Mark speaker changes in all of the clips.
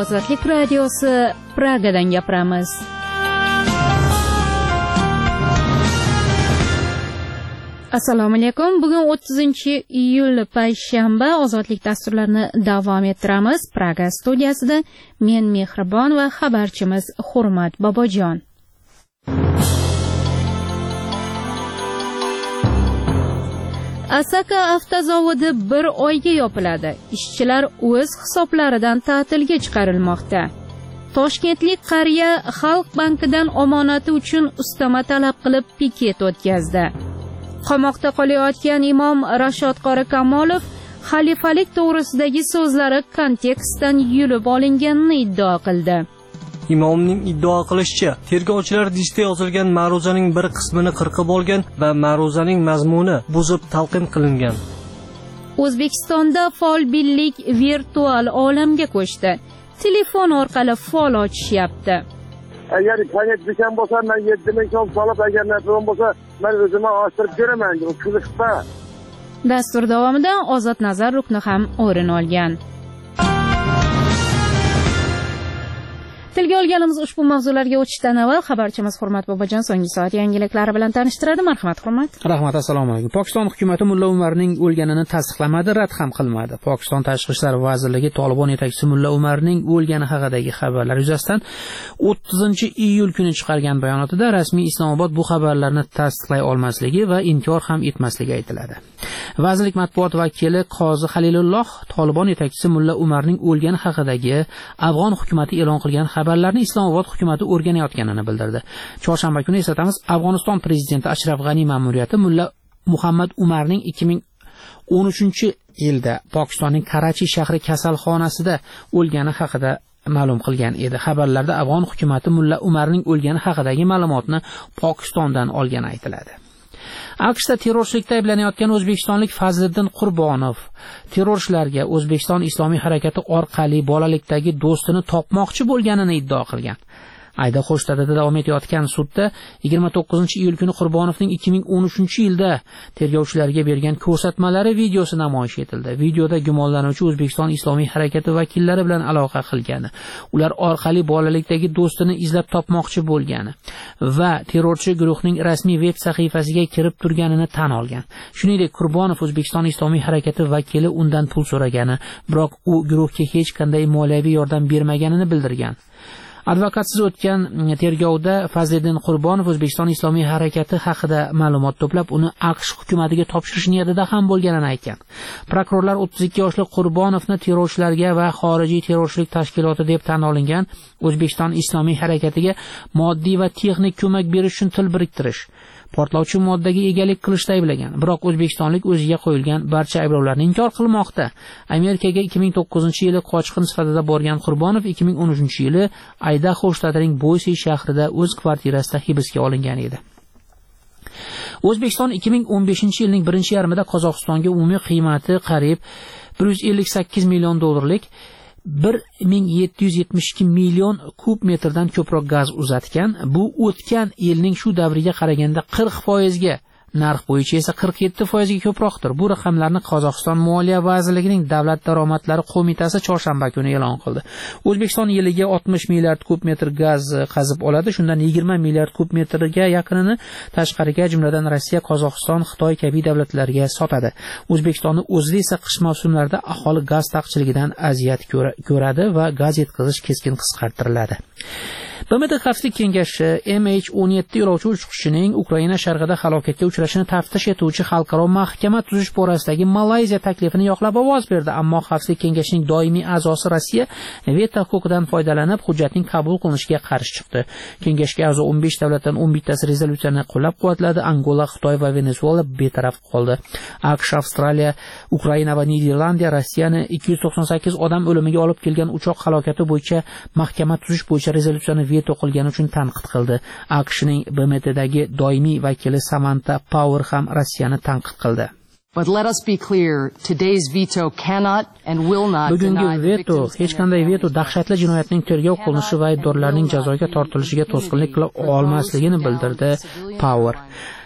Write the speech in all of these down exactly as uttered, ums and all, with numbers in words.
Speaker 1: Ozodlik radiosi Pragadan gapiramiz. Assalomu alaykum. Bugun o'ttizinchi iyul payshanba Ozodlik dasturlarini davom ettiramiz. Praga studiyasida men Mehribon va xabarchimiz Hurmat Bobojon. Asaka avtozavodi bir oyga yopiladi. Ishchilar o'z hisoblaridan ta'tilga chiqarilmoqda. Toshkentlik qariya Xalq bankidan omonati uchun ustama talab qilib piket o'tkazdi. Qamoqda qolayotgan imom Rashod Qori Kamolov xalifalik to'g'risidagi so'zlari kontekstdan yulib olinganini iddao qildi.
Speaker 2: Imomning iddao qilishicha, tergovchilar diskda yozilgan ma'ruzaning bir qismini qirqib olgan va ma'ruzaning mazmuni buzib talqin qilingan.
Speaker 1: O'zbekistonda folbinlik virtual olamga ko'chdi. Telefon orqali fol ochishyapti.
Speaker 3: Agar panet bishan bo'lsa, men yetti ming so'm solib, agar natron bo'lsa, men o'zimni ochtirib ko'raman. Qiziqsa.
Speaker 1: Dastur davomida Ozod nazar rukni ham o'rin olgan. Tilga olganimiz ushbu mavzularga o'tishdan avval xabarchimiz Hurmat Bobojon so'nggi soat yangiliklari bilan tanishtiradi. Marhamat Hurmat.
Speaker 4: Rahmat, assalomu alaykum. Pokiston hukumatı Mulla Umarning o'lganini tasdiqlamadi, rad ham qilmadi. Pokiston Tashqi ishlar vazirligi Tolibon yetakchisi Mulla Umarning o'lgani haqidagi xabarlar yuzasidan o'ttizinchi iyul kuni chiqargan bayonotida rasmiy Islomobod bu xabarlarni tasdiqlay olmasligi va inkor ham etmasligi aytiladi. Vazirlik matbuot vakili Qozi Halilulloh Tolibon yetakchisi Mulla Umarning o'lgani haqidagi Afg'on hukumatı e'lon qilgan xabarlarni Islomobod hukumatı o'rganayotganini bildirdi. Chorshanba kuni eslatamiz, Afg'oniston prezidenti Ashraf G'ani ma'muriyati Mulla Muhammad Umarning ikki ming o'n uchinchi yilda Pokistonning Karachi shahri kasalxonasida o'lgani haqida ma'lum qilgan edi. Xabarlarda Afg'on hukumatı Mulla Umarning o'lgani haqidagi ma'lumotni Pokistondan olgani aytiladi. AQShda terrorchilikda ayblanayotgan o'zbekistonlik Fazliddin Qurbonov terrorchilarga O'zbekiston Islomiy harakati orqali bolalikdagi do'stini topmoqchi bo'lganini iddao qilgan. Ayda Xo'shtadida davom etayotgan sudda yigirma to'qqizinchi iyul kuni Qurbonovning ikki ming o'n uchinchi yilda tergovchilarga bergan ko'rsatmalari videosi namoyish etildi. Videoda gumonlanuvchi O'zbekiston Islomiy harakati vakillari bilan aloqa qilgani, ular orqali bolalikdagi do'stini izlab topmoqchi bo'lgani va terrorchi guruhning rasmiy veb sahifasiga kirib turganini tan olgan. Shuningdek, Qurbonov O'zbekiston Islomiy harakati vakili undan pul so'ragani, biroq u guruhga hech qanday moliyaviy yordam bermaganini bildirgan. Advokatsiz o'tgan tergovda Fazliddin Qurbonov O'zbekiston Islomiy harakati haqida ma'lumot to'plab, uni AQSh hukumatiga topshirish niyatida ham bo'lganini aytgan. Prokurorlar o'ttiz ikki yoshli Qurbonovni terrorchilarga va xorijiy terrorchilik tashkiloti deb tan olingan O'zbekiston Islomiy harakatiga moddiy va texnik ko'mak berish uchun til biriktirish, portlovchi moddaga egalik qilishda ayblagan. Biroq o'zbekistonlik o'ziga qo'yilgan barcha ayblovlarni inkor qilmoqda. Amerikaga ikki ming to'qqizinchi yili qochqin sifatida borgan Qurbonov ikki ming o'n uchinchi yili Aydaho shtatining Boise shahrida o'z kvartirasida hibsga olingan edi. O'zbekiston ikki ming o'n beshinchi yilning birinchi yarmida Qozog'istonga umumiy qiymati qariyb bir yuz ellik sakkiz million dollarlik bir ming yetti yuz yetmish ikki million kub metrdan ko'proq gaz uzatgan. Bu o'tgan yilning shu davriga qaraganda qirq foizga, narx bo'yicha esa qirq yetti foizga ko'proqdir. Bu raqamlarni Qozog'iston Moliya vazirligining Davlat daromadlari qo'mitasi chorshanba kuni e'lon qildi. O'zbekiston yiliga oltmish milliard kub metr gaz qazib oladi. Shundan yigirma milliard kub metrga yaqinini tashqariga, jumladan Rossiya, Qozog'iston, Xitoy kabi davlatlarga sotadi. O'zbekistonning o'zida esa qish mavsumlarida aholi gaz taqchilligidan aziyat ko'radi va gaz yetkazish keskin qisqartiriladi. B M T Xavfsizlik kengashi M H o'n yetti yo'lovchi uchqishining Ukraina sharqida halokatga uchrashini taftish etuvchi xalqaro mahkama tuzish borasidagi Malayziya taklifini yoqlab ovoz berdi, ammo Xavfsizlik kengashining doimiy a'zosi Rossiya veto huquqidan foydalanib hujjatning qabul qilinishiga qarshi chiqdi. Kengashga a'zo o'n besh davlatdan o'n bittasi rezolyutsiyani qo'llab-quvvatladi. Angola, Xitoy va Venezuela betaraf qoldi. AQSh, Avstraliya, Ukraina va Niderlandiya Rossiyani ikki yuz to'qson sakkiz odam o'limiga olib kelgan uchoq halokati bo'yicha mahkama tuzish bo'yicha rezolyutsiyani veto qilgani uchun tanqid qildi. AQShning B M Tdagi doimiy vakili Samantha Power ham Rossiyani tanqid qildi.
Speaker 5: But let us be clear, today's veto cannot and will not
Speaker 4: Bugungi veto hech qanday veto dahshatli jinoyatning tergov qilinishi va aybdorlarning jazoga tortilishiga to'sqinlik qila olmasligini bildirdi Power.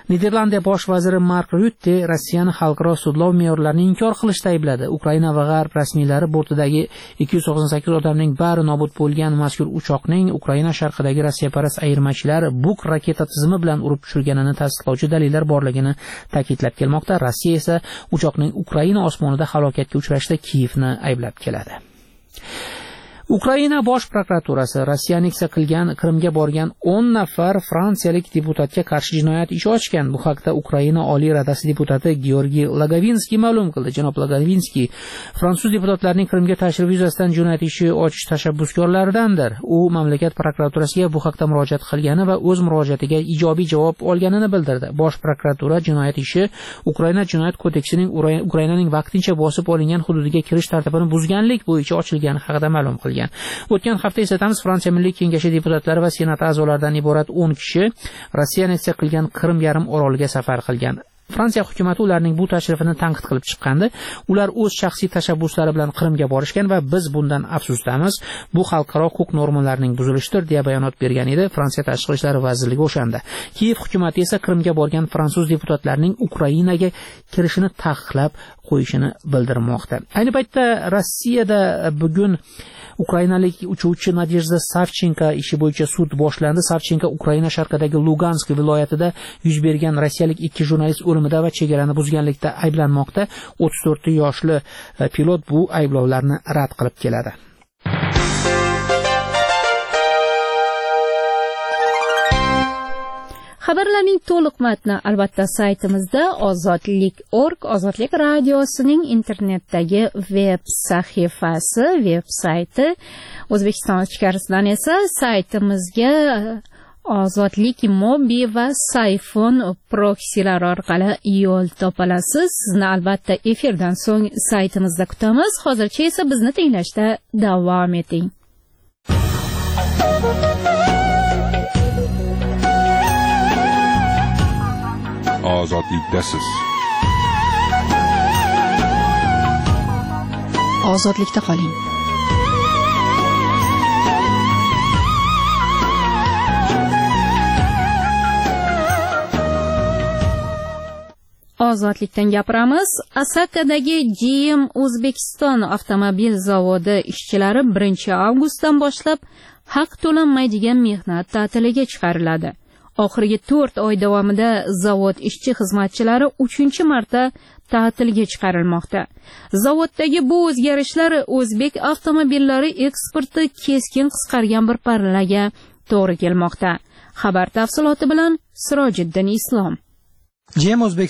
Speaker 4: Niderlandiya bosh vaziri Mark Rutte Rossiyani xalqaro sudlov me'yorlarini inkor qilishda aybladi. Ukraina va G'arb rasmiylari bortidagi ikki yuz to'qson sakkiz odamning bari nobud bo'lgan mazkur uchoqning Ukraina sharqidagi rossiyaparast ayirmachilar Buk raketa tizimi bilan urib tushirganini tasdiqlovchi dalillar borligini ta'kidlab kelmoqda. Rossiya esa uchoqning Ukraina osmonida halokatga uchrashda Kiyevni ayblab keladi. Ukraina bosh prokuraturasi Rossiya aneksiya qilgan Qrimga borgan o'n nafar fransiyalik deputatga qarshi jinoyat ishi ochgan. Bu haqda Ukraina Oliy Radasi deputati Georgiy Lagavinskiy ma'lum qildi. Janob Lagavinskiy fransuz deputatlarining Qrimga tashrifi yuzasidan jinoyat ishi ochish tashabbuskorlaridandir. U mamlakat prokuraturasiga bu haqda murojaat qilgani va o'z murojaatiga ijobiy javob olganini bildirdi. Bosh prokuratura jinoyat ishi Ukraina jinoyat kodeksining Ukrainaning vaqtincha bosib olingan hududiga kirish tartibini buzganlik bo'yicha ochilgani haqida ma'lum qilgan. O'tgan hafta eslatamiz, Fransiya Milliy Kengashi deputatlari va senat a'zolaridan iborat o'n kishi Rossiya aneksiya qilgan Qrim yarim oroliga safar qilgan. Fransiya hukumatı ularning bu tashrifini tanqid qilib chiqqandi. Ular o'z shaxsiy tashabbuslari bilan Qrimga borishgan va biz bundan afsusdamiz. Bu xalqaro huquq normalarining buzilishidir deya bayonot bergan edi Fransiya tashqi ishlar vazirligi o'shanda. Kiyev hukumatı esa Qrimga borgan fransuz deputatlarining Ukrainaga kirishini taqiqlab qo'yishini bildirmoqda. Ayni paytda Rossiyada bugun Ukrainalik uchuvchi Nadezhda Savchenko ishi bo'yicha sud boshlandi. Savchenko Ukraina sharqidagi Lugansk viloyatida yuz bergan rossiyalik ikki jurnalist o'limida va chegarani buzganlikda ayblanmoqda. o'ttiz to'rt yoshli pilot bu ayblovlarni rad qilib keladi.
Speaker 1: Xabarlarning to'liq matni albatta saytimizda ozodlik nokta org, Ozodlik radiosining internetdagi veb sahifasi, veb sayti. O'zbekiston ichkarisidan esa saytimizga Ozodlik Mobi va Sayfon proksilar orqali yo'l topolasiz. Sizni albatta efirdan so'ng saytimizda kutamiz. Hozircha esa bizni tinglashda davom eting.
Speaker 6: Ozodlikdasiz.
Speaker 5: Ozodlikda qoling.
Speaker 1: Ozodlikdan gapiramiz. Asakadagi G M O'zbekiston avtomobil zavodi ishchilari birinchi avgustdan boshlab haq to'lanmaydigan mehnat ta'tiliga chiqariladi. Oxirgi to'rt oy davomida zavod ishchi xizmatchilari uchinchi marta ta'tilga chiqarilmoqda. Zavoddagi bu o'zgarishlar o'zbek avtomobillari eksporti keskin qisqargan bir pallaga to'g'ri kelmoqda. Xabar tafsiloti bilan Sirojiddin Islom.
Speaker 2: G M O'zbekiston